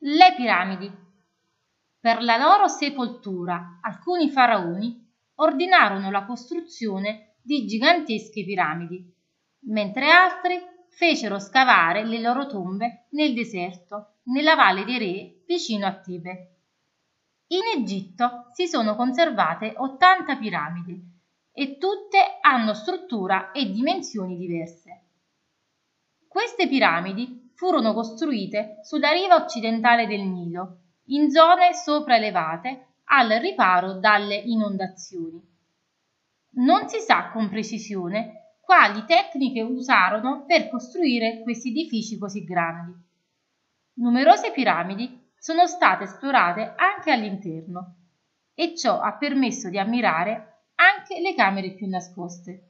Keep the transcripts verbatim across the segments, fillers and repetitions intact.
Le piramidi. Per la loro sepoltura, alcuni faraoni ordinarono la costruzione di gigantesche piramidi, mentre altri fecero scavare le loro tombe nel deserto, nella Valle dei Re, vicino a Tebe. In Egitto si sono conservate ottanta piramidi e tutte hanno struttura e dimensioni diverse. Queste piramidi furono costruite sulla riva occidentale del Nilo, in zone sopraelevate al riparo dalle inondazioni. Non si sa con precisione quali tecniche usarono per costruire questi edifici così grandi. Numerose piramidi sono state esplorate anche all'interno e ciò ha permesso di ammirare anche le camere più nascoste.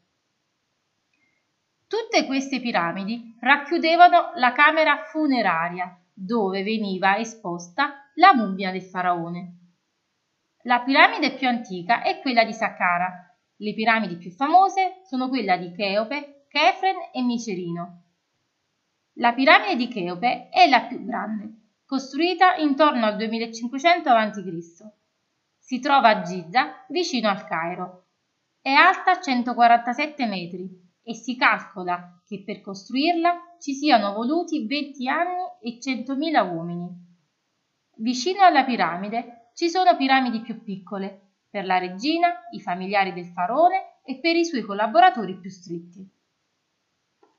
Tutte queste piramidi racchiudevano la camera funeraria dove veniva esposta la mummia del faraone. La piramide più antica è quella di Saqqara. Le piramidi più famose sono quella di Cheope, Chefren e Micerino. La piramide di Cheope è la più grande, costruita intorno al duemilacinquecento avanti Cristo Si trova a Giza, vicino al Cairo. È alta centoquarantasette metri e si calcola che per costruirla ci siano voluti venti anni e centomila uomini. Vicino alla piramide ci sono piramidi più piccole, per la regina, i familiari del faraone e per i suoi collaboratori più stretti.